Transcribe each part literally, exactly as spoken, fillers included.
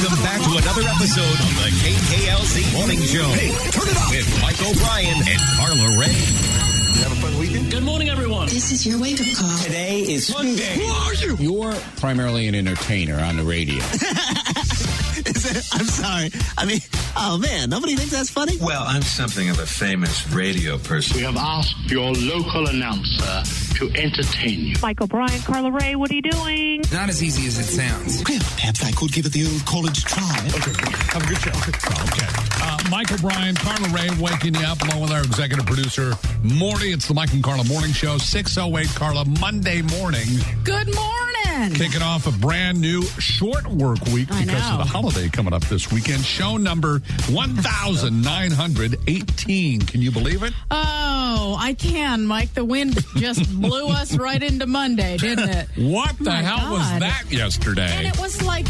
Welcome back to another episode of the K K L Z Morning Show. Hey, turn it up! With Mike O'Brien and Carla Ray. You have a fun weekend? Good morning, everyone. This is your wake-up call. Today is Monday. Who are you? You're primarily an entertainer on the radio. Is it? I'm sorry. I mean, oh man, nobody thinks that's funny? Well, I'm something of a famous radio person. We have asked your local announcer to entertain you. Mike O'Brien, Carla Ray, what are you doing? Not as easy as it sounds. Well, perhaps I could give it the old college try. Okay, have a good show. Okay. Uh, Mike O'Brien, Carla Ray waking you up along with our executive producer, Morty. It's the Mike and Carla Morning Show, six oh eight Carla, Monday morning. Good morning. Kicking off a brand new short work week I because know. of the holiday coming up this weekend. Show number one thousand nine hundred eighteen. Can you believe it? Oh, I can, Mike. The wind just blew us right into Monday, didn't it? What the My hell was God. that yesterday? And it was like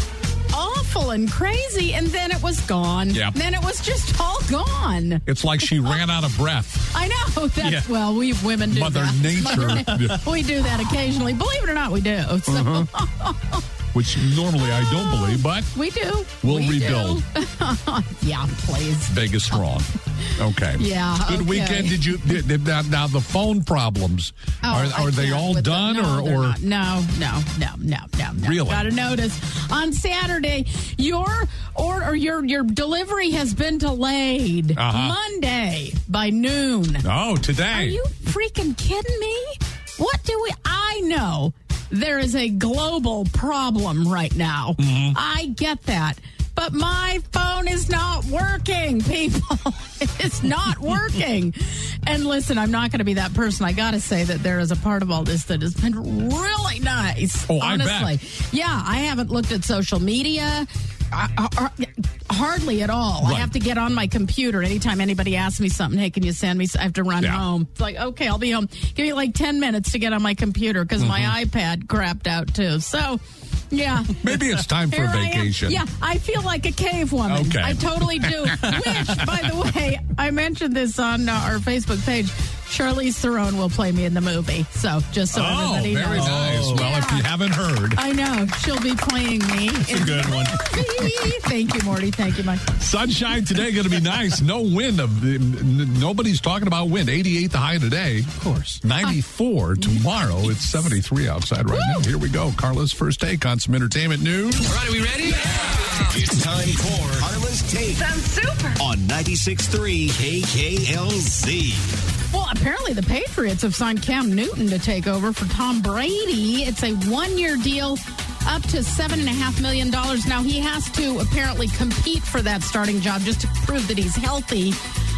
awful and crazy, and then it was gone. Yep. Then it was just all gone. It's like she ran out of breath. I know. That's, Yeah. Well, we women do Mother that. Nature. Mother Na- we do that occasionally. Believe it or not, we do. So Uh-huh. Which normally I don't believe, but we do. we'll We do. rebuild. Yeah, please. Vegas strong. Okay. Yeah, Good okay. weekend. Did you did, did, now, now the phone problems Oh, are, I are they can't all with done them. No, or they're or not. no no no no no no Really? Got to notice on Saturday your or, or your your delivery has been delayed Uh-huh. Monday by noon. oh today? Are you freaking kidding me? What do we? I know there is a global problem right now. Mm-hmm. I get that. But my phone is not working, people. It's not working. And listen, I'm not going to be that person. I got to say that there is a part of all this that has been really nice. Oh, I bet. honestly. Yeah, I haven't looked at social media. I, I, I, hardly at all. Right. I have to get on my computer anytime anybody asks me something. Hey, can you send me? I have to run Yeah. home. It's like, okay, I'll be home. Give me like ten minutes to get on my computer because my iPad crapped out too. So, yeah. Maybe it's time for Here a I am. vacation. Yeah, I feel like a cave woman. Okay. I totally do. Which, by the way, I mentioned this on uh, our Facebook page. Charlize Theron will play me in the movie. So, just so Oh, everybody very knows. nice. Well, if you haven't heard, I know. She'll be playing me. It's a good one. Thank you, Morty. Thank you, Mike. sunshine today going to be nice. No wind. Of n- nobody's talking about wind. eighty-eight the high today. Of course. ninety-four tomorrow. It's seventy-three outside right now. Here we go. Carla's first take on some entertainment news. All right, are we ready? It's time for Carla's Take. Sounds super. On ninety-six point three K K L Z. Well, apparently the Patriots have signed Cam Newton to take over for Tom Brady. It's a one-year deal up to seven point five million dollars. Now, he has to apparently compete for that starting job just to prove that he's healthy.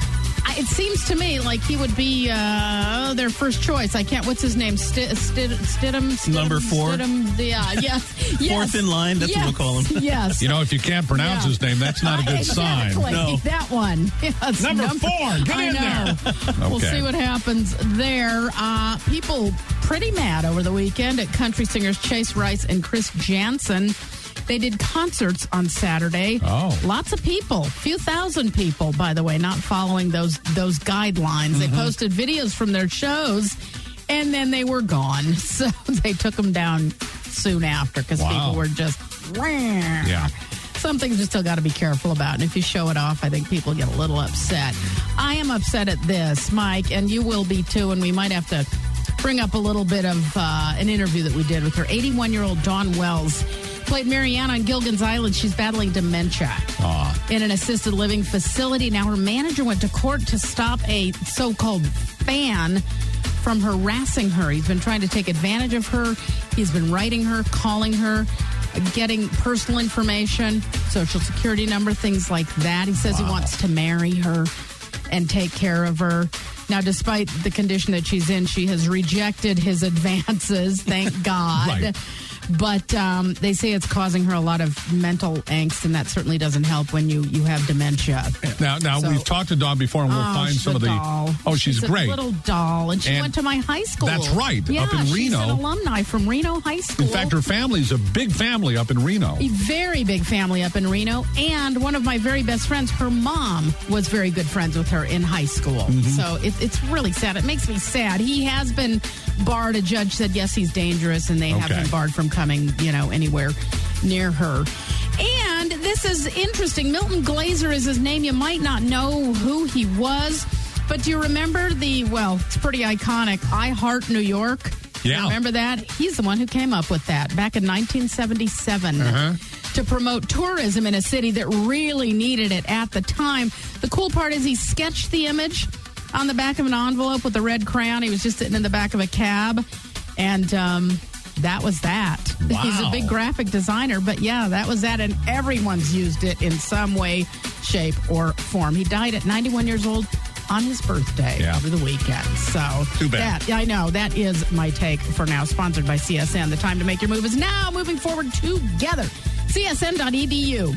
I, it seems to me like he would be uh, their first choice. I can't, what's his name? St- Stid- Stidham? Stidham? Number four? Stidham, yeah, yes, yes. Fourth in line, that's yes, what we'll call him. Yes. You know, if you can't pronounce Yeah. his name, that's not a good sign. Exactly. No. That one. Yes, Number four. Get I in know. there. We'll Okay. see what happens there. Uh, people pretty mad over the weekend at country singers Chase Rice and Chris Jansen. They did concerts on Saturday. Oh. Lots of people, a few thousand people, by the way, not following those those guidelines. They posted videos from their shows, and then they were gone. So they took them down soon after because Wow. people were just... Yeah. Some things you still got to be careful about. And if you show it off, I think people get a little upset. I am upset at this, Mike, and you will be too, and we might have to bring up a little bit of uh, an interview that we did with her. eighty-one-year-old Dawn Wells played Marianne on Gilligan's Island. She's battling dementia Aw. in an assisted living facility. Now, her manager went to court to stop a so-called fan from harassing her. He's been trying to take advantage of her. He's been writing her, calling her, getting personal information, social security number, things like that. He says Wow. he wants to marry her and take care of her. Now, despite the condition that she's in, she has rejected his advances, thank God. Right. But um, they say it's causing her a lot of mental angst, and that certainly doesn't help when you, you have dementia. Now, now So- we've talked to Dawn before, and we'll Oh, find she's some a of the. doll. Oh, she's, a great. little doll, and she And went to my high school. that's right, yeah, up in she's Reno. an alumni from Reno High School. In fact, her family's a big family up in Reno. A very big family up in Reno, and one of my very best friends, her mom was very good friends with her in high school. Mm-hmm. So it, it's really sad. It makes me sad. He has been barred. A judge said, yes, he's dangerous, and they have Okay. been barred from coming, you know, anywhere near her. And this is interesting. Milton Glaser is his name. You might not know who he was, but do you remember the, well, it's pretty iconic, I Heart New York? Yeah. You remember that? He's the one who came up with that back in nineteen seventy-seven Uh-huh. to promote tourism in a city that really needed it at the time. The cool part is he sketched the image on the back of an envelope with a red crayon. He was just sitting in the back of a cab, and um, that was that. Wow. He's a big graphic designer, but yeah, that was that, and everyone's used it in some way, shape, or form. He died at ninety-one years old on his birthday Yeah. over the weekend. So Too bad. That, I know. That is my take for now. Sponsored by C S N. The time to make your move is now. Moving forward together. C S N dot E D U.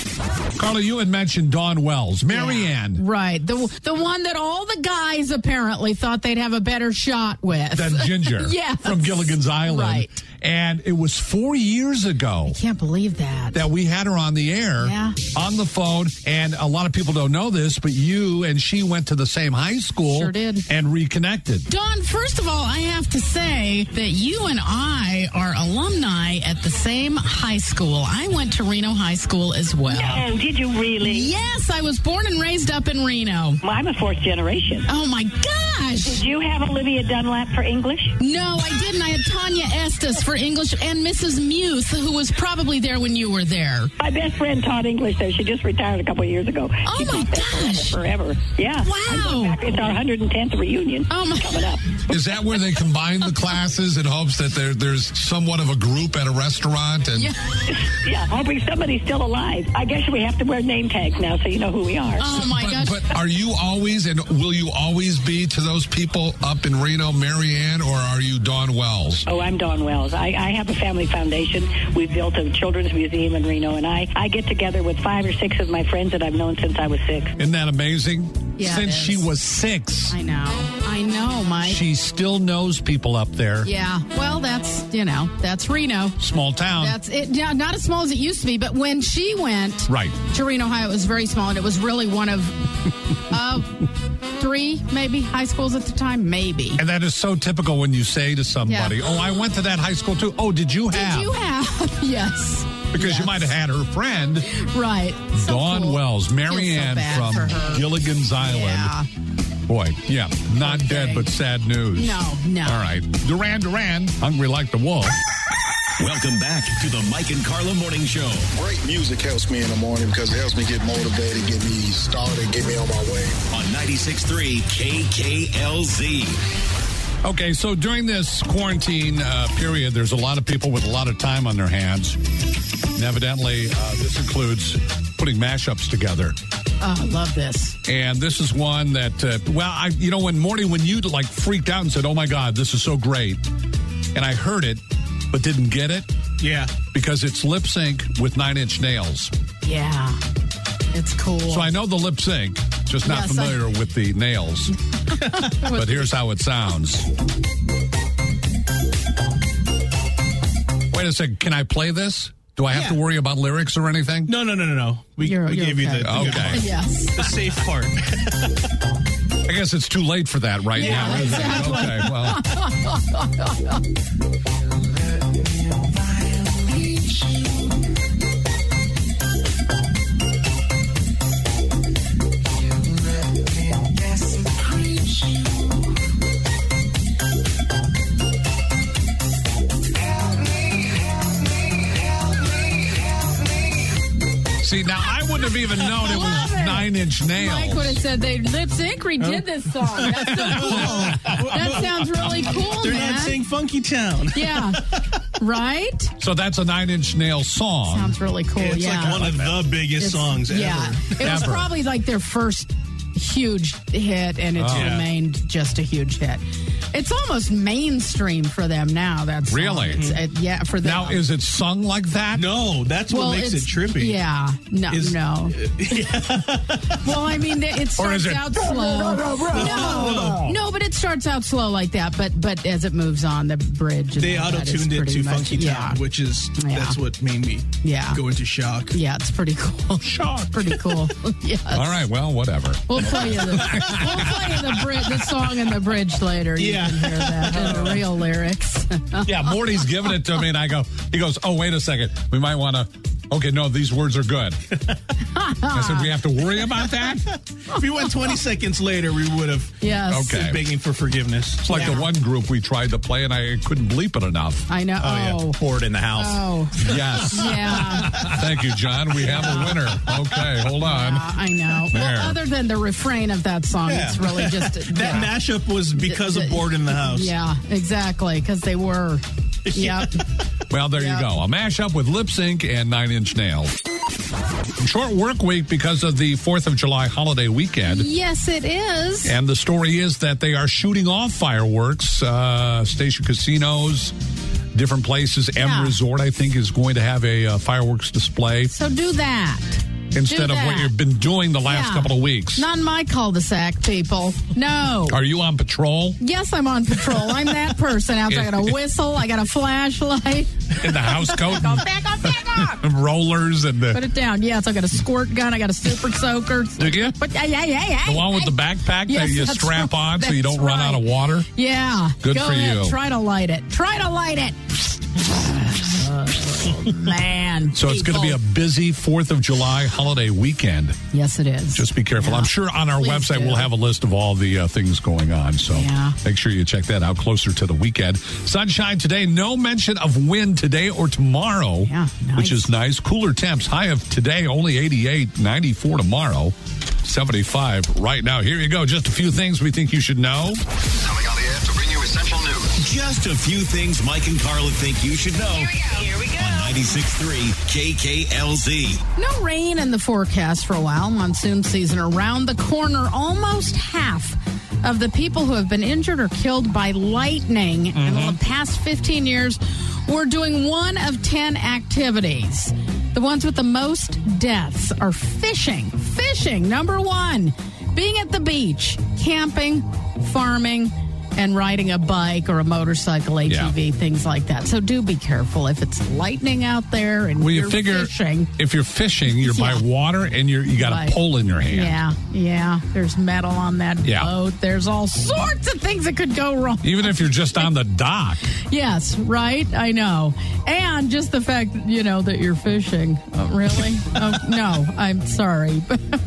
Carla, you had mentioned Dawn Wells. Marianne. Yeah, right. The the one that all the guys apparently thought they'd have a better shot with. Than Ginger. Yes. From Gilligan's Island. Right. And it was four years ago Can't believe that. that we had her on the air, Yeah. on the phone, and a lot of people don't know this, but you and she went to the same high school. Sure did. And reconnected. Dawn, first of all, I have to say that you and I are alumni at the same high school. I went to Reno High School as well. Oh, did you really? Yes, I was born and raised up in Reno. Well, I'm a fourth generation. Oh, my gosh. Did you have Olivia Dunlap for English? No, I didn't. I had Tanya Estes for English and Missus Muth, who was probably there when you were there. My best friend taught English there. She just retired a couple of years ago. Oh, she my taught that gosh. Forever. Yeah. Wow. I'm going back. It's our one hundred tenth reunion Oh, my coming up. Is that where they combine the classes in hopes that there, there's somewhat of a group at a restaurant? And Yeah. Yeah, hoping somebody's still alive. I guess we have to wear name tags now so you know who we are. Oh, my but, gosh. but are you always, and will you always be to those people up in Reno, Marianne, or are you Dawn Wells? Oh, I'm Dawn Wells. I, I have a family foundation. We've built a children's museum in Reno, and I, I get together with five or six of my friends that I've known since I was six. Isn't that amazing? Yeah, Since it she is. was six, I know. I know, Mike. she still knows people up there. Yeah. Well, that's, you know, that's Reno. Small town. That's it. Yeah, not as small as it used to be, but when she went Right. to Reno, Ohio, it was very small, and it was really one of uh, three, maybe, high schools at the time. Maybe. And that is so typical when you say to somebody, Yeah. oh, I went to that high school too. Oh, did you have? Did you have? Yes. Because you Yes. might have had her friend, Right. So Dawn cool. Wells, Feel so Marianne bad from for her. Gilligan's Island. Yeah. Boy, yeah, not Okay. dead, but sad news. No, no. All right. Duran Duran, Hungry Like the Wolf. Welcome back to the Mike and Carla Morning Show. Great music helps me in the morning because it helps me get motivated, get me started, get me on my way. On ninety-six point three K K L Z. Okay, so during this quarantine uh, period, there's a lot of people with a lot of time on their hands. And evidently, uh, this includes putting mashups together. Oh, I love this. And this is one that, uh, well, I, you know, when Morty, when you like freaked out and said, oh my God, this is so great. And I heard it, but didn't get it. Yeah. Because it's lip sync with Nine Inch Nails. Yeah. It's cool. So I know the lip sync, just not Yes, I- familiar with the nails. But here's how it sounds. Wait a second. Can I play this? Do I have Yeah. to worry about lyrics or anything? No, no, no, no, no. We, You're- we you're gave you okay. the, the, good Okay. part. Yes. The safe part. I guess it's too late for that right Yeah, now. isn't it? exactly. Okay, well. See, now I wouldn't have even known it was Love it. Nine Inch Nails. Mike would have said they lip sync redid this song. That's so cool. That sounds really cool, They're man. not saying Funky Town. Yeah. Right? So that's a Nine Inch Nails song. Sounds really cool. It's yeah. like one of the biggest It's- songs ever. Yeah. It was Ever. probably like their first huge hit, and it's Oh. Yeah. remained just a huge hit. It's almost mainstream for them now. That's Really? It's, it, yeah, for them. Now, is it sung like that? No, that's what well, makes it it's- trippy. Yeah. No, Is- no. Well, I mean, it Or starts is it- out slow. No, no, but it starts out slow like that. But but as it moves on, the bridge. and They all that is auto-tuned it pretty to much- Funky yeah. Town, which is, Yeah. that's what made me Yeah. go into shock. Yeah, it's pretty cool. Shock. Pretty cool. Yes. All right, well, whatever. We'll play you the we'll play you the, bri- the song and the bridge later. You Yeah. can hear that in the real lyrics. Yeah, Morty's giving it to me, and I go, he goes, oh, wait a second. We might want to Okay, no, these words are good. I said we have to worry about that? If we went twenty seconds later, we would have Yes. Okay. been begging for forgiveness. It's like Yeah. the one group we tried to play, and I couldn't bleep it enough. I know. Oh, yeah. Oh. Poured in the house. Oh. Yes. Yeah. Thank you, John. We have a winner. Okay, hold on. Uh, I know. There. Well, other than the refrain of that song, Yeah. it's really just That yeah. mashup was because of Bored in the House. Yeah, exactly, because they were. Yep. Well, there Yep. you go. A mashup with Lip Sync and Nine Inch Nails. Short work week because of the fourth of July holiday weekend. Yes, it is. And the story is that they are shooting off fireworks. Uh, Station casinos, different places. M Yeah. Resort, I think, is going to have a uh, fireworks display So do that. instead do of what that. you've been doing the last Yeah. couple of weeks. Not in my cul-de-sac, people. No. Are you on patrol Yes, I'm on patrol. I'm that person out there. I got a whistle. I got a flashlight. in the house coat? Go back up, back up. and rollers and Put the, it down. Yes, I got a squirt gun. I got a super soaker. Do you? But yeah, yeah, yeah, yeah. the one with the backpack Yes, that you that's strap right. on so you That's don't run out of right. water? Yeah. Good Go for ahead. you. Try to light it. Try to light it. Oh, man. So it's going to be a busy fourth of July holiday weekend. Yes, it is. Just be careful. Yeah. I'm sure on our Please website do. we'll have a list of all the uh, things going on. So Yeah. make sure you check that out closer to the weekend. Sunshine today. No mention of wind today or tomorrow, Yeah, nice. which is nice. Cooler temps. High of today only eighty-eight, ninety-four tomorrow, seventy-five right now. Here you go. Just a few things we think you should know. Coming on the air to bring you essential news. Just a few things Mike and Carla think you should know. Here we go. On ninety-six point three K K L Z. No rain in the forecast for a while. Monsoon season around the corner. Almost half of the people who have been injured or killed by lightning in the past fifteen years were doing one of ten activities. The ones with the most deaths are fishing. Fishing, number one. Being at the beach, camping, farming, and riding a bike or a motorcycle, A T V, Yeah. things like that. So do be careful if it's lightning out there and Well, you you're figure fishing. if you're fishing, you're Yeah. by water and you're you got Right. a pole in your hand. Yeah, yeah. There's metal on that Yeah. boat. There's all sorts of things that could go wrong. Even if you're just on the dock. Yes, right? I know. And just the fact, you know, that you're fishing. Oh, really? Oh, no, I'm sorry.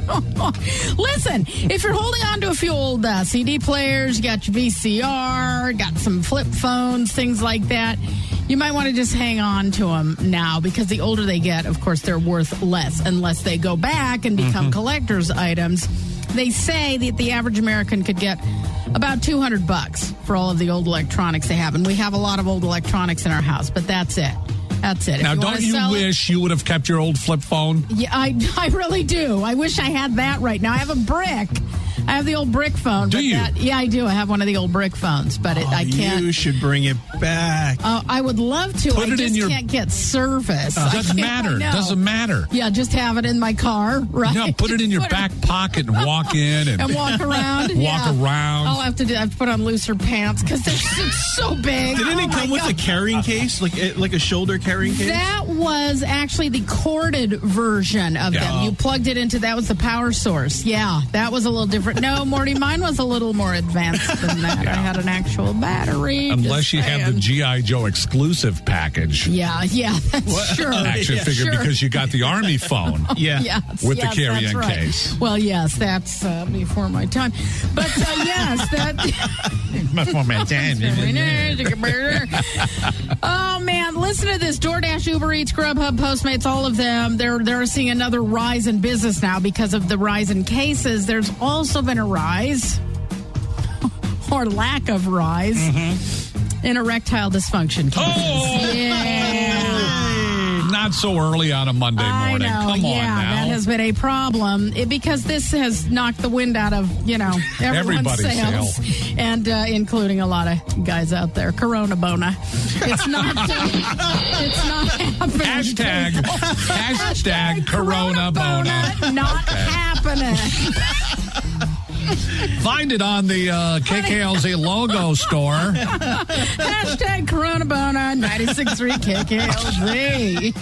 Listen, if you're holding on to a few old uh, C D players, you got your V C R, got some flip phones, things like that, you might want to just hang on to them now because the older they get, of course, they're worth less unless they go back and become collector's items. They say that the average American could get about two hundred bucks for all of the old electronics they have. And we have a lot of old electronics in our house, but that's it. That's it. If Now, you don't wanna you sell it- wish you would have kept your old flip phone? Yeah, I, I really do. I wish I had that right now. I have a brick. I have the old brick phone. Do but you? That, yeah, I do. I have one of the old brick phones, but it, I can't. You should bring it back. Uh, I would love to. Put I it just in your- can't get service. I Doesn't can't- matter. I know. Doesn't matter. Yeah, just have it in my car, right? No, put it in your Put back pocket and walk in and, and walk around. walk yeah. around. I'll have to do, I have to put on looser pants because it's so big. Didn't Oh it my come with God. a carrying case, like eh, like a shoulder carrying case? That was actually the corded version of Yeah. them. You plugged it into, that was the power source. Yeah, that was a little different. No, Morty, mine was a little more advanced than that. I had an actual battery. Unless just you have the saying. G I. Joe exclusive package Yeah, yeah, that's sure. action Yeah, figure sure. because you got the Army phone. Yeah. Yes, With the yes, carry-in that's right. case. Well, yes, that's uh, before my time. But uh, yes, that. Oh man, listen to this. DoorDash, Uber Eats, Grubhub, Postmates, all of them, they're they're seeing another rise in business now because of the rise in cases. There's also been a rise or lack of rise in erectile dysfunction cases. Oh! Yeah. Not so early on a Monday morning. I know, Come on yeah, now. that has been a problem it, because this has knocked the wind out of, you know, everyone's Everybody's sails, sail. and uh, including a lot of guys out there. Corona Bona. It's not. Uh, it's not happening. Hashtag, hashtag Corona Bona. Not happening. Find it on the uh, K K L Z logo store. Hashtag Corona Bona ninety-six point three K K L Z.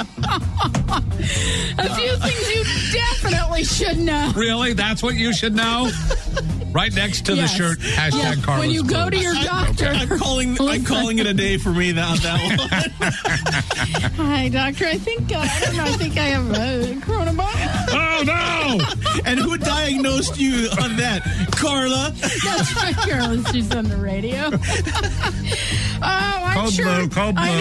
A few things you definitely should know. Really? That's what you should know? Right next to Yes. the shirt, hashtag Yeah, Carlos when you go Blue. to your doctor. I'm calling. I'm calling it a day for me. That that one. Hi, doctor. I think uh, I don't know. I think I have uh, coronavirus. Oh, no! And who diagnosed you on that, Carla? That's right, Carol. She's on the radio. oh, I'm Cold sure. blue, cold blue.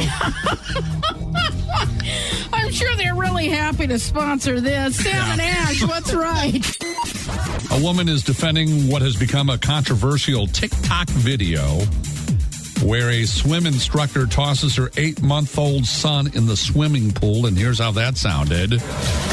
I, I'm sure they're really happy to sponsor this. Sam and Ash, what's right? A woman is defending what has become a controversial TikTok video where a swim instructor tosses her eight-month-old son in the swimming pool, and here's how that sounded.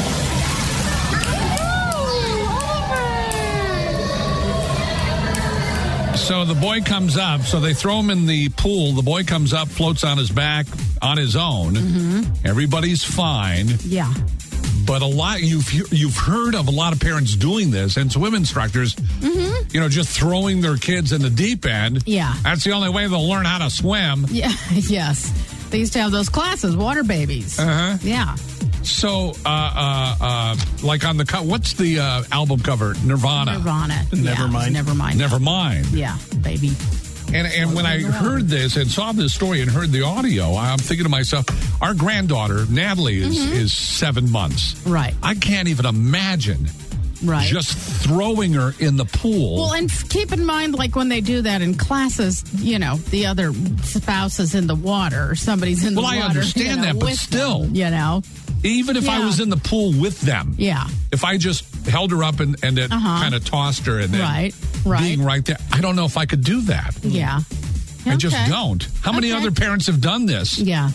So the boy comes up, so they throw him in the pool. The boy comes up, floats on his back on his own. Mm-hmm. Everybody's fine. Yeah. But a lot you've you've heard of a lot of parents doing this, and swim instructors, mm-hmm. you know, just throwing their kids in the deep end. Yeah. That's the only way they'll learn how to swim. Yeah. Yes. They used to have those classes, water babies. Uh-huh. Yeah. So, uh, uh, uh, like on the co- what's the uh, album cover? Nirvana. Nirvana. Never yeah, mind. Never mind. Never mind. Yeah, baby. And and when I heard this and saw this story and heard the audio, I'm thinking to myself, our granddaughter Natalie is Mm-hmm. is seven months. Right. I can't even imagine. Right. Just throwing her in the pool. Well, and keep in mind, like when they do that in classes, you know, the other spouse is in the water or somebody's in the Well, water. I understand you know, that, but with still. them, you know. Even if I Yeah. was in the pool with them. Yeah. If I just held her up and, and then Uh-huh. kind of tossed her and then Right, right. being right there, I don't know if I could do that. Yeah. I just Okay. don't. How many Okay. other parents have done this? Yeah.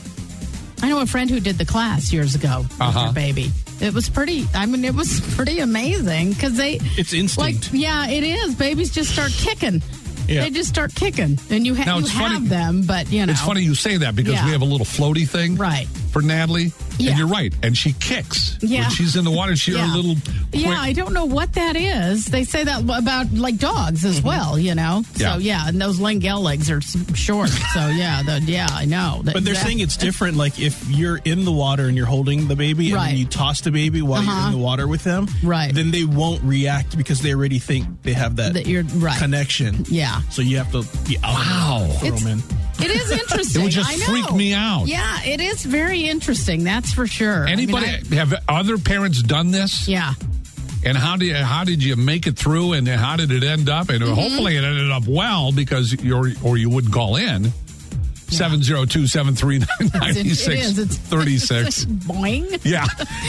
I know a friend who did the class years ago with Uh-huh. her baby. It was pretty, I mean, it was pretty amazing because they. It's instinct. Like, yeah, it is. Babies just start kicking. Yeah. They just start kicking. And you, ha- Now, you it's have funny- them, but, you know. It's funny you say that because Yeah. we have a little floaty thing Right. for Natalie. Yeah. And you're right. And she kicks. Yeah. When she's in the water, she's Yeah. a little quick. Yeah, I don't know what that is. They say that about like dogs as well, you know. Yeah. So yeah, and those Langell legs are s- short. So yeah, the, yeah, I know. That- But they're that- saying it's different. Like if you're in the water and you're holding the baby, and Right. then you toss the baby while you're Uh-huh. in the water with them, Right. Then they won't react because they already think they have that, That you're- right. connection. Yeah. So you have to be out. Wow. Throw It's- them in. It is interesting. It would just I know. freak me out. Yeah, it is very interesting. That's for sure. I mean, Anybody I- have other parents done this? yeah. And how did how did you make it through? And how did it end up? And Mm-hmm. hopefully it ended up well because you're or you wouldn't call in. seven zero two, seven three nine, nine It six is. It's three six. Boing. Yeah.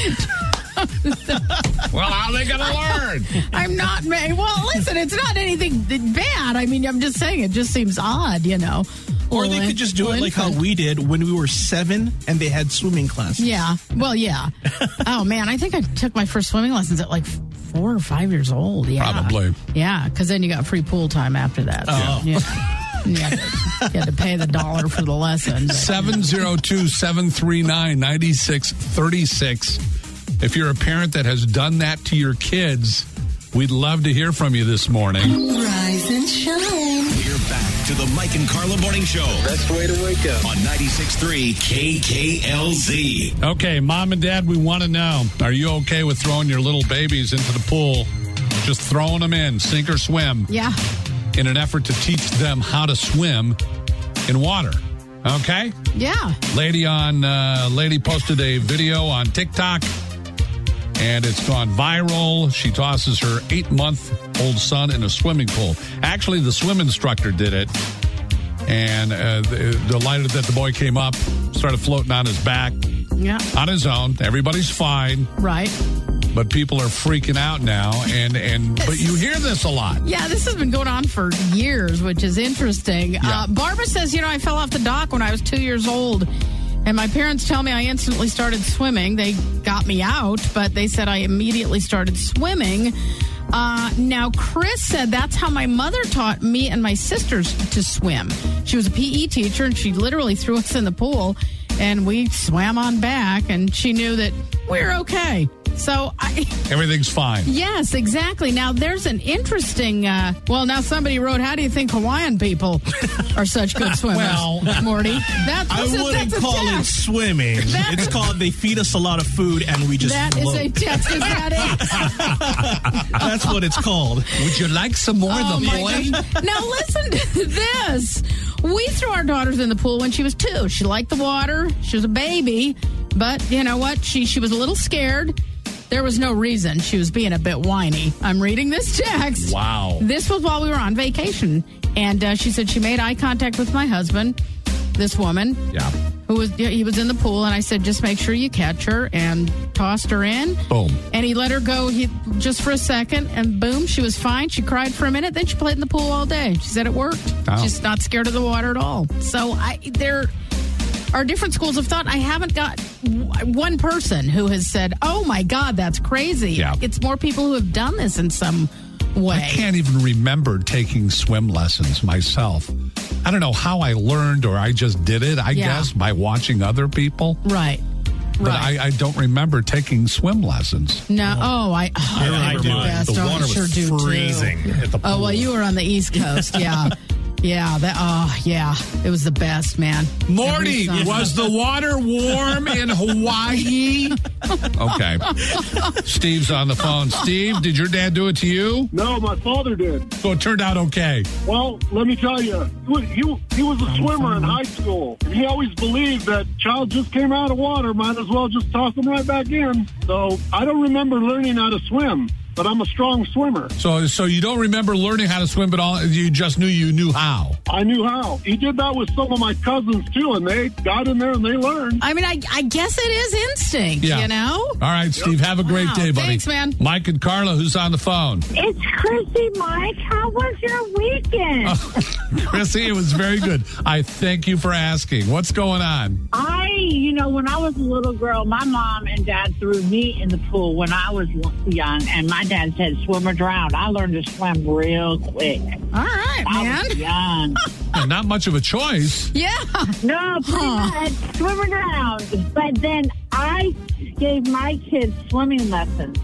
Well, how are they going to learn? I'm not. ma- Well, listen, it's not anything bad. I mean, I'm just saying it just seems odd, you know. Or Well, they could just do well, it like how infant. we did when we were seven and they had swimming classes. Yeah. Well, yeah. Oh, man. I think I took my first swimming lessons at like four or five years old. Yeah. Probably. Yeah. Because then you got free pool time after that. Oh. Yeah. You had, to, you had to pay the dollar for the lesson. but- seven zero two, seven three nine, nine six three six. If you're a parent that has done that to your kids, we'd love to hear from you this morning. Rise and shine. We're back to the Mike and Carla Morning Show. Best way to wake up. On ninety-six point three K K L Z. Okay, Mom and Dad, we want to know, are you okay with throwing your little babies into the pool? Just throwing them in, sink or swim, Yeah. in an effort to teach them how to swim in water. Okay? Yeah. Lady on uh, lady posted a video on TikTok, and it's gone viral. She tosses her eight-month-old son in a swimming pool. Actually, the swim instructor did it, and uh, delighted that the boy came up, started floating on his back Yeah. on his own. Everybody's fine, Right. but people are freaking out now. And and but you hear this a lot. Yeah, this has been going on for years, which is interesting. Yeah. Uh, Barbara says, you know, I fell off the dock when I was two years old, and my parents tell me I instantly started swimming. They got me out, but they said I immediately started swimming. Uh, now, Chris said that's how my mother taught me and my sisters to swim. She was a P E teacher, and she literally threw us in the pool, and we swam on back, and she knew that we were okay. So I... Everything's fine. Yes, exactly. Now, there's an interesting... Uh, well, now somebody wrote, how do you think Hawaiian people are such good swimmers? Well, Morty. That's, I that's wouldn't a, call text. it swimming. That, it's called they feed us a lot of food and we just That float. is a text. Is that it? That's what it's called. Would you like some more Oh, of the my boy? gosh. Now, listen to this. We threw our daughters in the pool when she was two. She liked the water. She was a baby. But you know what? She she was a little scared. There was no reason. She was being a bit whiny. I'm reading this text. Wow. This was while we were on vacation. And uh, she said she made eye contact with my husband, this woman. Yeah. Who was he was in the pool, and I said, just make sure you catch her, and tossed her in. Boom. And he let her go he, just for a second, and boom, she was fine. She cried for a minute, then she played in the pool all day. She said it worked. Oh. She's not scared of the water at all. So I there are different schools of thought. I haven't got w- one person who has said, oh my God, that's crazy. Yeah. It's more people who have done this in some way. I can't even remember taking swim lessons myself. I don't know how I learned or I just did it, I Yeah. guess, by watching other people. Right. But right. I, I don't remember taking swim lessons. No, oh, I, oh, I I remember do mine. best. The Oh, I water sure was do, too. freezing at the pool. Oh, well, you were on the East Coast, yeah. Yeah, that. Oh, yeah. It was the best, man. Morty, Every summer. was the water warm in Hawaii? Okay. Steve's on the phone. Steve, did your dad do it to you? No, my father did. So it turned out okay. Well, let me tell you, he, he was a swimmer in high school, and he always believed that child just came out of water, might as well just toss them right back in. So I don't remember learning how to swim, but I'm a strong swimmer. So so you don't remember learning how to swim, but all you just knew you knew how. I knew how. He did that with some of my cousins, too, and they got in there and they learned. I mean, I, I guess it is instinct, Yeah. you know? All right, Steve, have a great Wow, day, buddy. thanks, man. Mike and Carla, who's on the phone? It's Chrissy, Mike. How was your weekend? Chrissy, it was very good. I thank you for asking. What's going on? I, you know, when I was a little girl, my mom and dad threw me in the pool when I was young, and my dad said, swim or drown. I learned to swim real quick. All right, I man. was young. Yeah, not much of a choice. Yeah. No, pretty Huh. much. Swim or drown. But then I gave my kids swimming lessons.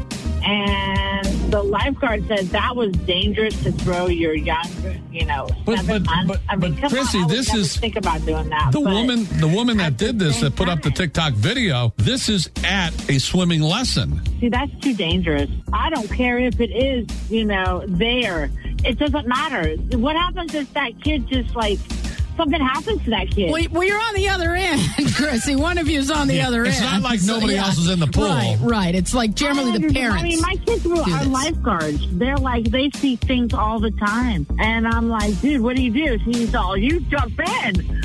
And the lifeguard said that was dangerous to throw your young, you know, But- seven but- months. but- I mean, but come Chrissy, on, I would this never is- think about doing that. The but woman, the woman that at the did this, same that put up the time- TikTok video, this is at a swimming lesson. See, that's too dangerous. I don't care if it is, you know, there. It doesn't matter. What happens if that kid just like something happens to that kid? Well, well, you're on the other end, Chrissy. One of you's on the Yeah, other it's end. not like nobody else is in the pool. Right, right. It's like generally I the understand. parents. I mean, my kids were do are this. lifeguards. They're like, they see things all the time. And I'm like, dude, what do you do? He's all, you jump in.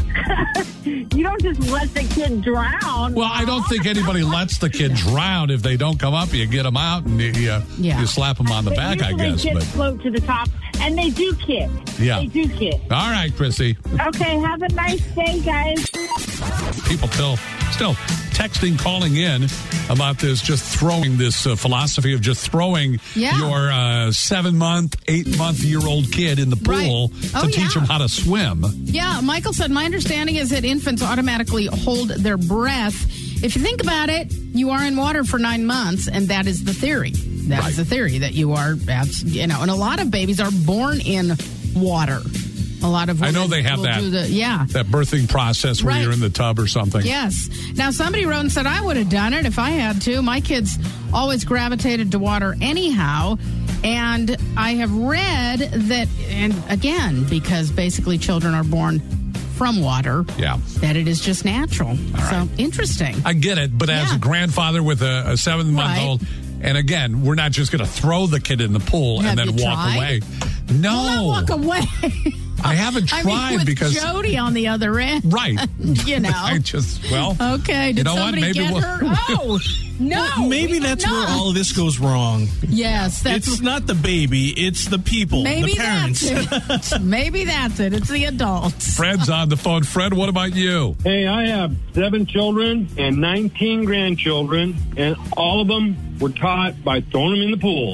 You don't just let the kid drown. Well, I don't think anybody lets the kid drown. If they don't come up, you get them out and you, you, Yeah. you slap them on the But back, I usually guess. kids But float to the top, and they do kick. Yeah. They do kick. all right, Chrissy. Okay, have a nice day, guys. People still, still texting, calling in about this, just throwing this uh, philosophy of just throwing Yeah. your uh, seven month, eight month year old kid in the pool Right. to Oh, teach yeah. them how to swim. Yeah, Michael said, my understanding is that infants automatically hold their breath. If you think about it, you are in water for nine months, and that is the theory. That is Right. the theory that you are, abs- you know, and a lot of babies are born in water. A lot of I know women they have will that. do the- yeah. That birthing process where Right. you're in the tub or something. Yes. Now, somebody wrote and said, I would have done it if I had to. My kids always gravitated to water anyhow. And I have read that, and again, because basically children are born from water, Yeah. that it is just natural. So, interesting. I get it, but as Yeah. a grandfather with a, a seven month old, and again, we're not just going to throw the kid in the pool Have and then you walk tried? away. No. Not walk away. I haven't I tried mean, with because. Jody on the other end. Right. You know. I just, well. Okay. Did you know what? somebody Maybe get we'll- her? Oh, no. Well, maybe we that's did where not. all of this goes wrong. Yes, that's It's not the baby, it's the people, maybe the parents. that's it. Maybe that's it. It's the adults. Fred's on the phone. Fred, what about you? Hey, I have seven children and nineteen grandchildren, and all of them were taught by throwing them in the pool.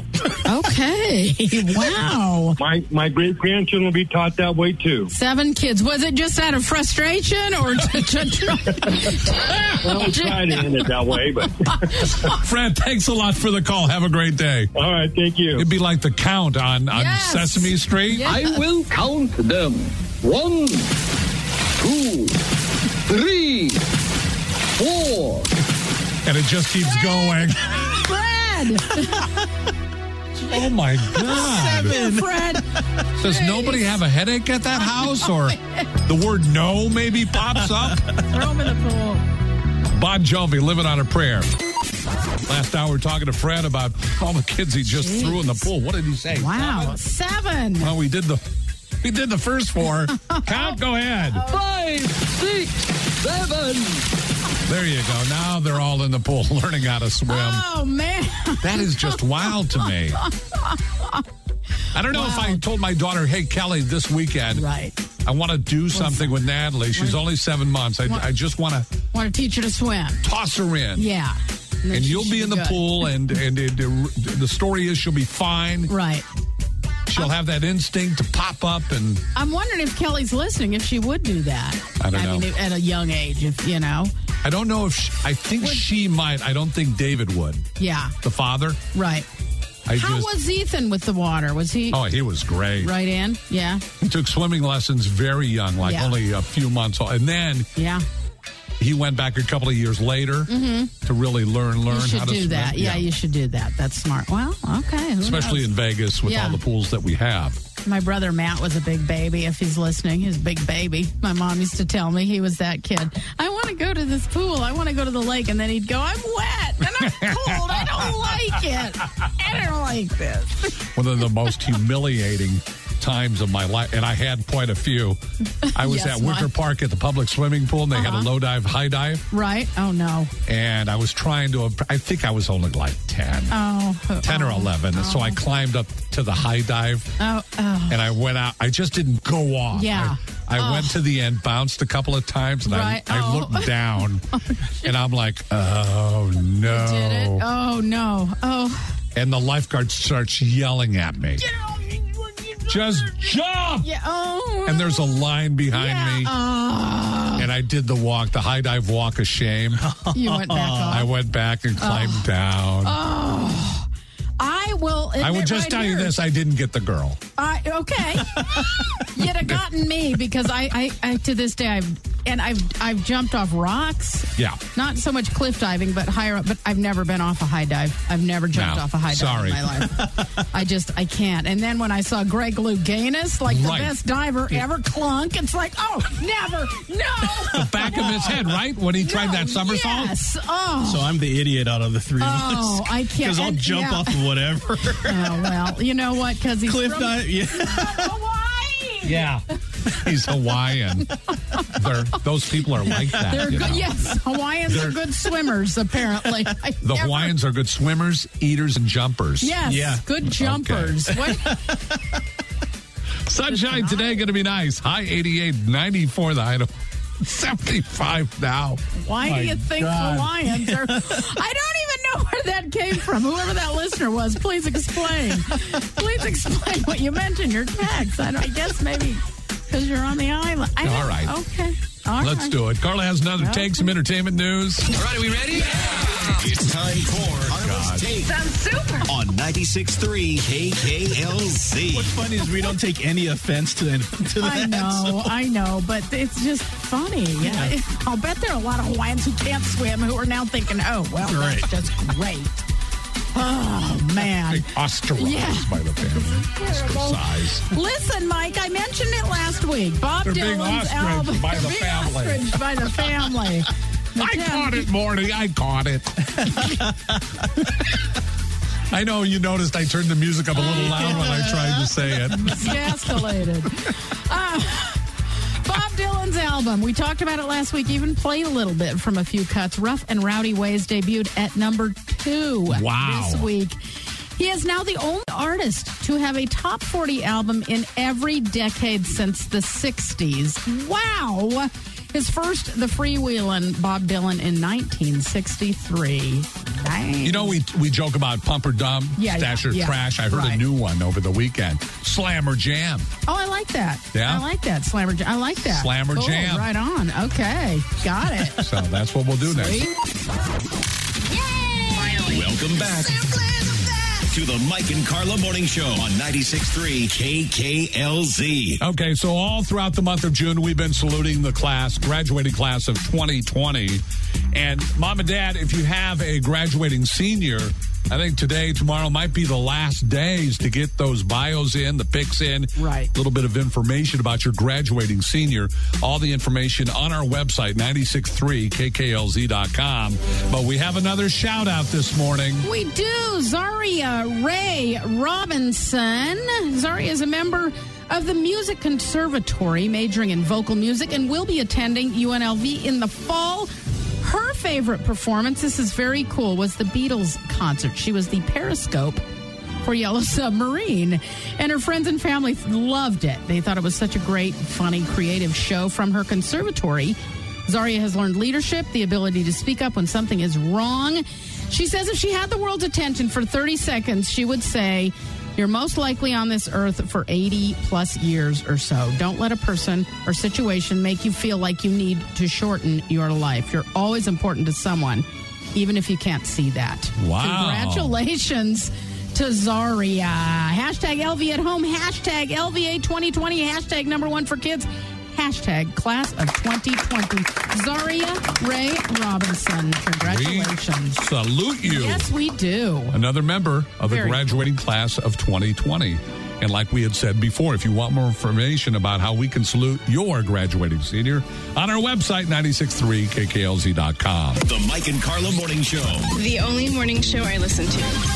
Okay. Wow. My my great grandchildren will be taught that way too. Seven kids. Was it just out of frustration or to, to try? Well, we try to end it that way, but. Fred, thanks a lot for the call. Have a great day. All right, thank you. It'd be like the count on, on Yes. Sesame Street. Yes. I will count them. One, two, three, four. And it just keeps going. Fred! Oh, my God. Seven. Fred. Does nobody have a headache at that house? Or the word no maybe pops up? Throw him in the pool. Bon Jovi, Living on a Prayer. Last hour, talking to Fred about all the kids he just Jeez. threw in the pool. What did he say? Wow. Seven. Well, we did the we did the first four. Count, go ahead. Five, six, seven. There you go. Now they're all in the pool learning how to swim. Oh, man. That is just wild to me. I don't know Wow. if I told my daughter, hey, Kelly, this weekend, Right. I want to do something with Natalie. She's only seven months. I, I just want to Want to teach her to swim. toss her in. Yeah. then And she you'll should be in the good. pool, and, and it, the story is she'll be fine. Right. She'll have that instinct to pop up and... I'm wondering if Kelly's listening, if she would do that. I don't I know. mean, at a young age, if, you know. I don't know if... She, I think she might. I don't think David would. Yeah. The father. Right. I How just, was Ethan with the water? Was he Oh, he was great. right in? Yeah. He took swimming lessons very young, like Yeah. only a few months old. And then Yeah. he went back a couple of years later Mm-hmm. to really learn learn You should how to do swim. that. Yeah, you should do that. That's smart. Well, okay. Who Especially knows? in Vegas with Yeah. all the pools that we have. My brother Matt was a big baby. If he's listening, he's a big baby. My mom used to tell me he was that kid. I want to go to this pool. I want to go to the lake. And then he'd go, I'm wet and I'm cold. I don't like it. I don't like this. One of the most humiliating times of my life, and I had quite a few. I was Yes, at Wicker why? Park at the public swimming pool, and they had a Uh-huh. low dive, high dive, Right? Oh, no. and I was trying to, I think I was only like ten. Oh. ten or oh, eleven. So I climbed up to the high dive, Oh, oh. and I went out. I just didn't go off. Yeah. I, I Oh. went to the end, bounced a couple of times, and Right. I, I Oh. looked down, and I'm like, oh, no. Did it? Oh, no. Oh. And the lifeguard starts yelling at me. Just jump! Yeah. Oh. And there's a line behind Yeah. me. Oh. And I did the walk, the high dive walk of shame. You went back off. I went back and climbed down. Oh. I will. I would admit just right tell you here, this: I didn't get the girl. I, okay. You'd have gotten me because I, I, I, to this day, I've, and I've, I've jumped off rocks. Yeah. Not so much cliff diving, but higher up. But I've never been off a high dive. I've never jumped No, off a high dive sorry. in my life. I just, I can't. And then when I saw Greg Louganis, like the Right. best diver ever, clunk, it's like, oh, never, no. The back of his head, right? When he tried No, that somersault? Yes. Oh. So I'm the idiot out of the three of us. Oh, I can't. Because I'll and- jump yeah. off of whatever. Oh, well, you know what? Because he's Cliff from dive. Yeah. Hawaii. Yeah. He's Hawaiian. They're, those people are like that. They're you good. know? Yes, Hawaiians They're- are good swimmers. Apparently, I The never- Hawaiians are good swimmers, eaters, and jumpers. Yes, Yeah. good jumpers. What? Sunshine today going to be nice. High eighty-eight, ninety-four the high. seventy-five now. Why My do you think God. Hawaiians are? I don't even know where that came from. Whoever that listener was, please explain. Please explain what you meant in your text. I, don't, I guess maybe because you're on the island. I All don't- right. Okay. All Let's right. do it. Carla has another Okay. take, some entertainment news. All right, are we ready? It's time for Carla's Take Sounds super. on ninety-six point three K K L Z. What's funny is we don't take any offense to, to that. I know, I know, but it's just funny. Yeah. I'll bet there are a lot of Hawaiians who can't swim who are now thinking, oh, well, Right. that's just great. Oh, man. Ostracized Yeah. by the family. Ostracized. Listen, Mike, I mentioned it last week. Bob They're being Dylan's ostraced album. by the They're being family. ostraced by the family. I Yeah. caught it, Morty. I caught it. I know you noticed I turned the music up a little loud when I tried to say it. Escalated. Uh, Bob Dylan's album. We talked about it last week, even played a little bit from a few cuts. Rough and Rowdy Ways debuted at number two Wow. this week. He is now the only artist to have a top forty album in every decade since the sixties. Wow. His first, the freewheelin' Bob Dylan in nineteen sixty-three. Nice. You know, we we joke about pump or dump, yeah, stash yeah, or yeah. trash. I heard right. a new one over the weekend. Slam or jam. Oh, I like that. Yeah? I like that. Slam or jam. I like that. Slam or cool. jam. Right on. Okay. Got it. So that's what we'll do next. Yay! Welcome back to the Mike and Carla Morning Show on ninety-six point three K K L Z. Okay, so all throughout the month of June, we've been saluting the class, graduating class of twenty twenty. And Mom and Dad, if you have a graduating senior, I think today, tomorrow might be the last days to get those bios in, the pics in. Right. A little bit of information about your graduating senior. All the information on our website, ninety-six point three K K L Z dot com. But we have another shout out this morning. We do. Zaria Ray Robinson. Zaria is a member of the Music Conservatory, majoring in vocal music, and will be attending U N L V in the fall. Her favorite performance, this is very cool, was the Beatles concert. She was the Periscope for Yellow Submarine, and her friends and family loved it. They thought it was such a great, funny, creative show from her conservatory. Zaria has learned leadership, the ability to speak up when something is wrong. She says if she had the world's attention for thirty seconds, she would say, you're most likely on this earth for eighty plus years or so. Don't let a person or situation make you feel like you need to shorten your life. You're always important to someone, even if you can't see that. Wow. Congratulations to Zaria. Hashtag L V at home. Hashtag L V A twenty twenty. Hashtag number one for kids. Hashtag class of twenty twenty. Zaria Ray Robinson. Congratulations. We salute you. Yes, we do. Another member of the Very graduating class of twenty twenty. And like we had said before, if you want more information about how we can salute your graduating senior, on our website, ninety-six point three K K L Z dot com. The Mike and Carla Morning Show. The only morning show I listen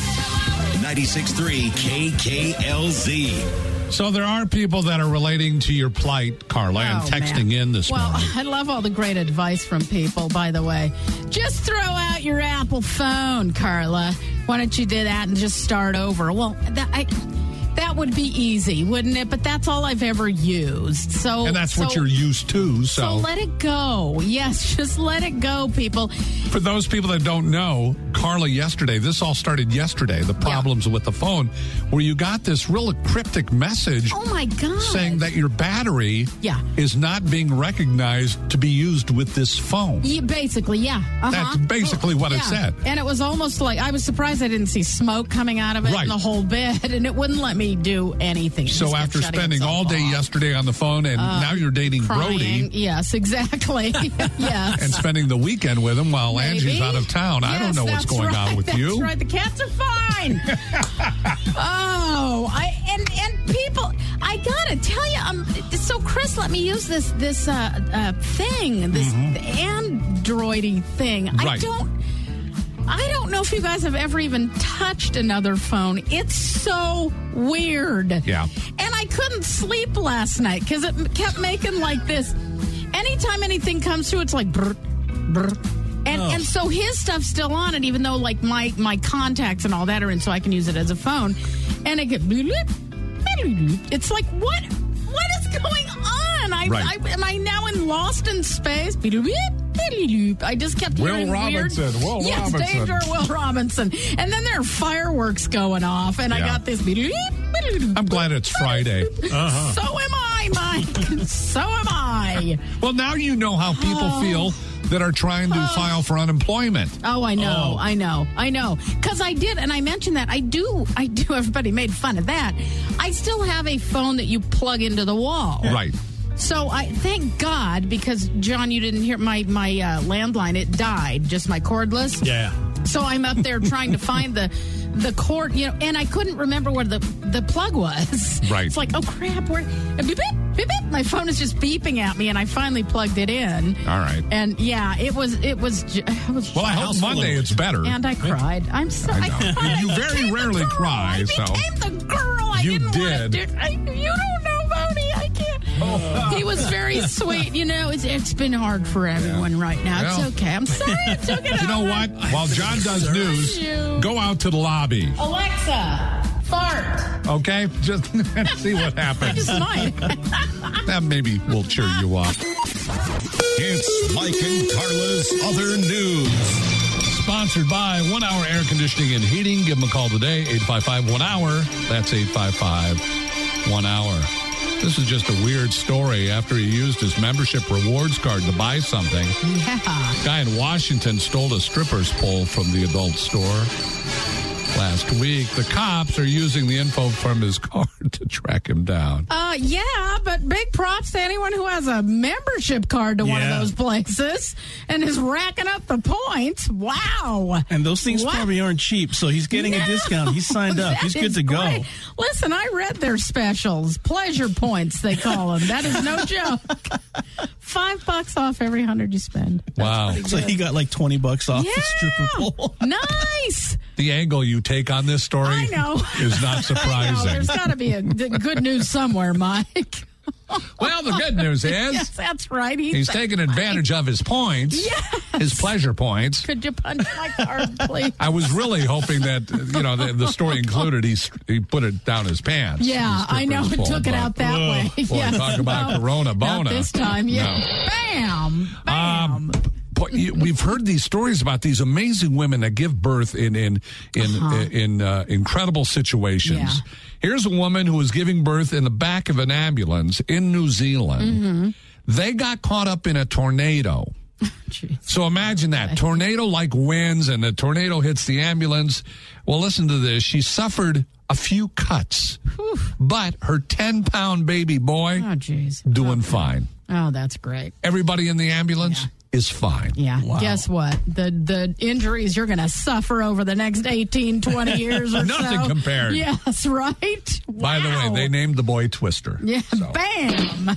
to. ninety-six point three K K L Z. So there are people that are relating to your plight, Carla, and Oh, texting man. in this well, morning. I love all the great advice from people, by the way. Just throw out your Apple phone, Carla. Why don't you do that and just start over? Well, that, I, that would be easy, wouldn't it? But that's all I've ever used. So, And that's so, what you're used to. So. so let it go. Yes, just let it go, people. For those people that don't know, Carla, yesterday, this all started yesterday, the problems yeah. with the phone, where you got this real cryptic message. Oh, my God. Saying that your battery yeah. is not being recognized to be used with this phone. Yeah, basically, yeah. Uh-huh. That's basically what yeah. it said. And it was almost like, I was surprised I didn't see smoke coming out of it right. in the whole bed, and it wouldn't let me do anything. It so after spending all day off. yesterday on the phone, and uh, now you're dating crying. Brody. Yes, exactly. yes. And spending the weekend with him while Maybe. Angie's out of town. Yes, I don't know what's going right. on with that's you. That's right. The cats are fine. oh, I and and people, I gotta tell you, um, so Chris let me use this this uh, uh thing, this mm-hmm. Androidy thing. Right. I don't. I don't know if you guys have ever even touched another phone. It's so weird. Yeah. And I couldn't sleep last night because it kept making like this. Anytime anything comes through, it's like brr, brr. And oh. and so his stuff's still on it, even though like my, my contacts and all that are in, so I can use it as a phone. And it gets, it's like, what what is going on? I, right. I am I now in Lost in Space? I just kept Will hearing Robinson. weird. Will yes, Robinson. Danger Will Robinson. And then there are fireworks going off, and yeah. I got this. I'm glad it's Friday. Uh-huh. So am I, Mike. So am I. Well, now you know how people oh. feel that are trying to oh. file for unemployment. Oh, I know, oh. I know, I know. Because I did, and I mentioned that. I do, I do. Everybody made fun of that. I still have a phone that you plug into the wall. Right. So I thank God, because John, you didn't hear my my uh, landline. It died, just my cordless. Yeah. So I'm up there trying to find the the cord, you know, and I couldn't remember where the the plug was. Right. It's like, oh crap, where? Beep, beep, beep, beep. My phone is just beeping at me, and I finally plugged it in. All right. And yeah, it was it was. It was well, I hope Monday it's better. And I cried. I'm sorry. I know. I you very rarely cry. I so became the girl. I you didn't did. Want to, I, you don't know, Bodie. I can't. Oh. He was very sweet. You know, it's, it's been hard for everyone yeah. right now. Well, it's okay. I'm sorry I took it. You know what? While John does news, go out to the lobby. Alexa, fart. Okay, just see what happens. I just might. That maybe will cheer you up. It's Mike and Carla's Other News. Sponsored by One Hour Air Conditioning and Heating. Give them a call today, eight five five, one hour. That's eight five five, one hour. This is just a weird story. After he used his membership rewards card to buy something, Yeah. a guy in Washington stole a stripper's pole from the adult store last week. The cops are using the info from his card to track him down. Uh, yeah, but big props to anyone who has a membership card to one of Yeah. those places and is racking up the points. Wow. And those things Wow. probably aren't cheap, so he's getting No, a discount. He's signed up. that He's good is to go. great. Listen, I read their specials. Pleasure points, they call them. That is no joke. Five bucks off every hundred you spend. Wow. So he got like twenty bucks off Yeah. the stripper pole. Nice. The angle you take on this story I know. is not I know. surprising. There's got to be a d- good news somewhere, Mike. Well, the good news is Yes, that's right. He's, he's taking advantage of his points, Yes. his pleasure points. Could you punch my card, please? I was really hoping that, you know, the, the story included he, he put it down his pants. Yeah, his I know. stripper's It pole, took it but- out that way. Boy, Yeah. talk about No, Corona not Bona. this time. Yeah. No. Bam. Bam. Um, but you- we've heard these stories about these amazing women that give birth in in in Uh-huh. in uh, incredible situations. Yeah. Here's a woman who was giving birth in the back of an ambulance in New Zealand. Mm-hmm. They got caught up in a tornado. Jeez. So imagine that tornado like winds, and the tornado hits the ambulance. Well, listen to this. She suffered a few cuts, but her ten pound baby boy Oh, jeez. doing fine. Oh, that's great. Everybody in the ambulance is fine. Yeah. Wow. Guess what? The the injuries you're going to suffer over the next eighteen, twenty years or Nothing so. compared. Yes, right? By the way, Wow. they named the boy Twister. Yeah, So. bam.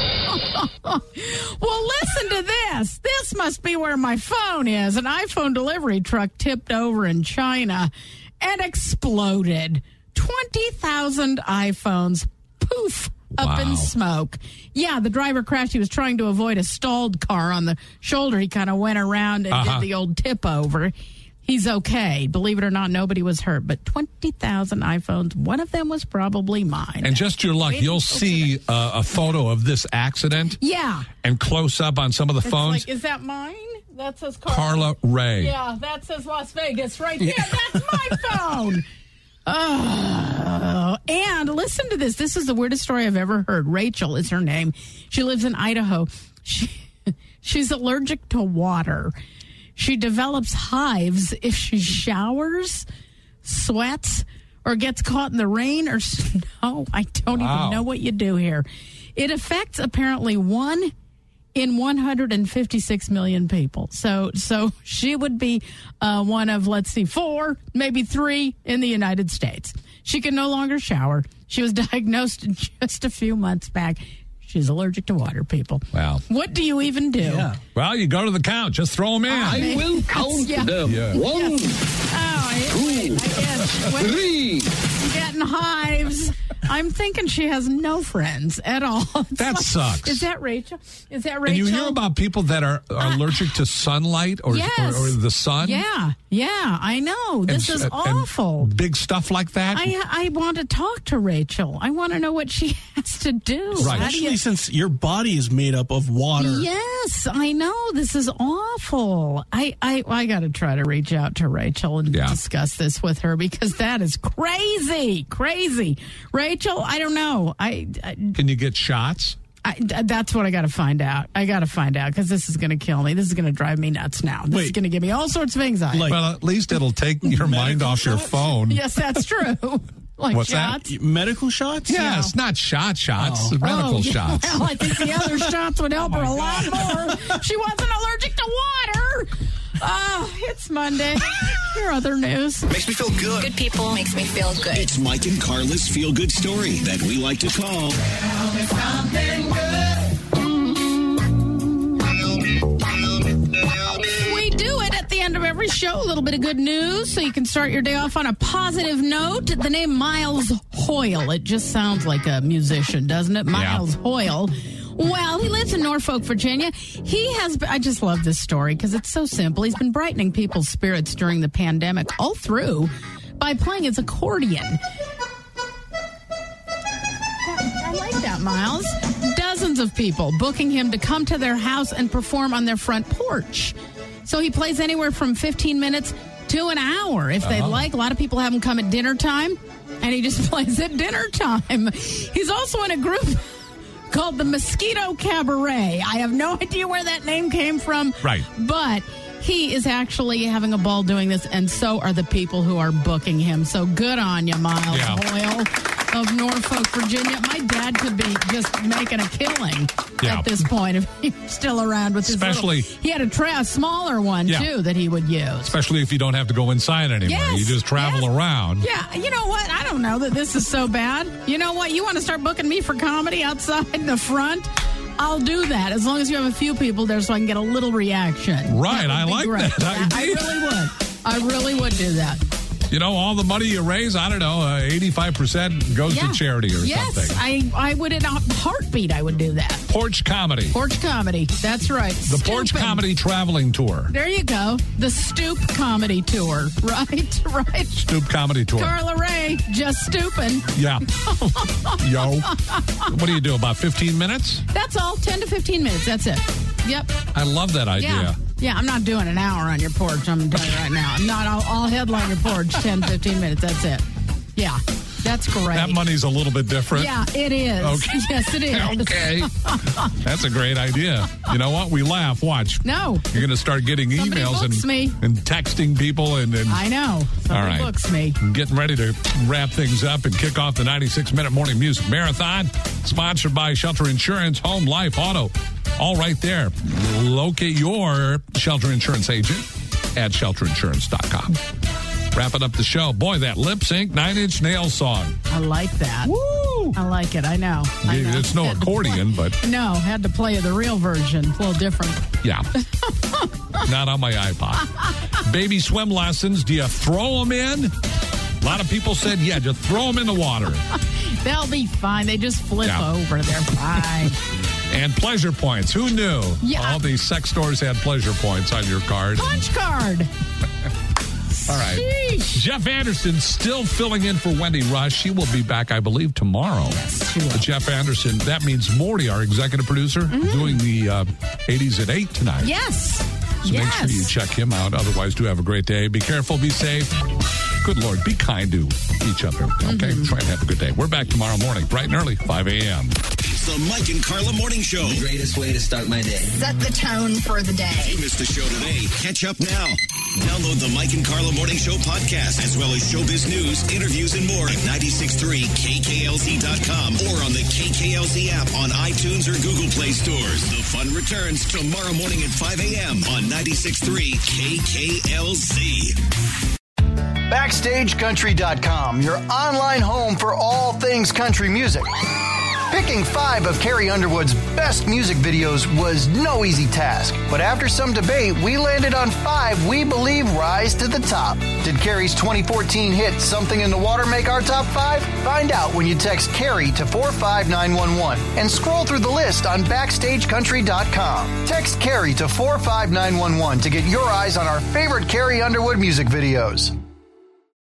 Well, listen to this. This must be where my phone is. An iPhone delivery truck tipped over in China and exploded. twenty thousand iPhones, poof, up Wow. in smoke. Yeah, the driver crashed. He was trying to avoid a stalled car on the shoulder. He kind of went around and Uh-huh. did the old tip over. He's okay. Believe it or not, nobody was hurt. But twenty thousand iPhones, one of them was probably mine. And just your luck, Waiting you'll till see uh, a photo of this accident Yeah. and close up on some of the It's phones. like, is that mine? That says Carla. Carla Ray. Yeah, that says Las Vegas right there. That's my phone. Oh, and listen to this. This is the weirdest story I've ever heard. Rachel is her name. She lives in Idaho. She, she's allergic to water. She develops hives if she showers, sweats, or gets caught in the rain or snow. I don't Wow. even know what you do here. It affects apparently one in one hundred fifty-six million people. So so she would be uh, one of, let's see, four, maybe three in the United States. She can no longer shower. She was diagnosed just a few months back. She's allergic to water, people. Wow. What do you even do? Yeah. Well, you go to the count. Just throw them in. I will count Yeah. them. Yeah. One, Oh, I, two, I guess. When three. getting hives. I'm thinking she has no friends at all. It's That sucks. Is that Rachel? Is that Rachel? And you hear about people that are, are allergic to sunlight or, Yes. or, or the sun? Yeah, yeah, I know. This And- is and awful. Big stuff like that? I I want to talk to Rachel. I want to know what she has to do. Right. How do you- Especially since your body is made up of water. Yes, I know. This is awful. I I, I got to try to reach out to Rachel and Yeah. discuss this with her because that is crazy, crazy. Rachel, I don't know. I, I Can you get shots? I, that's what I got to find out. I got to find out because this is going to kill me. This is going to drive me nuts now. This is Wait. going to give me all sorts of anxiety. Like- Well, at least it'll take your mind Medical off your shots? phone. Yes, that's true. Like What's that? shots. Medical shots? Yes, not shot shots, Oh. medical Oh, yeah. shots. Well, I think the other shots would help her a lot more. She wasn't allergic to water. Oh, it's Monday. Your other news. Makes me feel good. Good people makes me feel good. It's Mike and Carla's Feel Good Story that we like to call We do it at the end of every show. A little bit of good news so you can start your day off on a positive note. The name Miles Hoyle. It just sounds like a musician, doesn't it? Miles Hoyle. Well, he lives in Norfolk, Virginia. He has, I just love this story because it's so simple. He's been brightening people's spirits during the pandemic all through by playing his accordion. I like that, Miles. Does dozens of people booking him to come to their house and perform on their front porch. So he plays anywhere from fifteen minutes to an hour if they'd Uh-huh. like. A lot of people have him come at dinner time, and he just plays at dinner time. He's also in a group called the Mosquito Cabaret. I have no idea where that name came from. Right. But he is actually having a ball doing this, and so are the people who are booking him. So good on you, Miles Yeah. Hoyle of Norfolk, Virginia. My dad could be just making a killing Yeah. at this point if he's still around with his Especially- little, he had a, tra- a smaller one, Yeah. too, that he would use. Especially if you don't have to go inside anymore. Yes, You just travel yes. around. Yeah, you know what? I don't know that this is so bad. You know what? You want to start booking me for comedy outside in the front? I'll do that as long as you have a few people there so I can get a little reaction. Right, That would I be like great. that I, I idea. really would. I really would do that. You know, all the money you raise, I don't know, uh, eighty-five percent goes Yeah. to charity or yes, something. I, I would in a heartbeat. I would do that. Porch Comedy. Porch Comedy. That's right. The Porch Stooping. Comedy Traveling Tour. There you go. The Stoop Comedy Tour. Right, right. Stoop Comedy Tour. Carla Ray, just stooping. Yeah. Yo. What do you do, about fifteen minutes? That's all. ten to fifteen minutes. That's it. Yep. I love that idea. Yeah. Yeah, I'm not doing an hour on your porch. I'm telling you right now. I'm not. I'll, I'll headline your porch ten, fifteen minutes. That's it. Yeah. That's great. That money's a little bit different. Yeah, it is. Okay. Yes, it is. Okay. That's a great idea. You know what? We laugh. Watch. No. You're going to start getting Somebody emails books and, me. and texting people. and, and I know. Somebody All right. books me. I'm getting ready to wrap things up and kick off the ninety-six minute morning music marathon, sponsored by Shelter Insurance, Home, Life, Auto. All right there. Locate your Shelter Insurance agent at shelter insurance dot com. Wrapping up the show. Boy, that lip sync Nine Inch Nails song. I like that. Woo! I like it. I know. I know. It's no Had to accordion, play- but No, had to play the real version. It's a little different. yeah. Not on my iPod. Baby swim lessons. Do you throw them in? A lot of people said, yeah, just throw them in the water. They'll be fine. They just flip Yeah. over. They're fine. And pleasure points. Who knew? Yeah. All these sex stores had pleasure points on your card. Punch card. All right. Sheesh. Jeff Anderson still filling in for Wendy Rush. She will be back, I believe, tomorrow. Yes, she will. But Jeff Anderson, that means Morty, our executive producer, doing the uh, eighties at eight tonight. Yes. So yes. make sure you check him out. Otherwise, do have a great day. Be careful. Be safe. Good Lord. Be kind to each other. Okay? Mm-hmm. Try and have a good day. We're back tomorrow morning, bright and early, five a.m. It's the Mike and Carla Morning Show. The greatest way to start my day. Set the tone for the day. If you missed the show today, catch up now. Download the Mike and Carla Morning Show podcast, as well as showbiz news, interviews, and more at nine six three K K L Z dot com or on the K K L Z app on iTunes or Google Play stores. The fun returns tomorrow morning at five a.m. on ninety-six point three K K L Z. Backstage Country dot com, your online home for all things country music. Picking five of Carrie Underwood's best music videos was no easy task, but after some debate, we landed on five we believe rise to the top. Did Carrie's twenty fourteen hit Something in the Water make our top five? Find out when you text Carrie to four five nine one one and scroll through the list on Backstage Country dot com. Text Carrie to four five nine one one to get your eyes on our favorite Carrie Underwood music videos.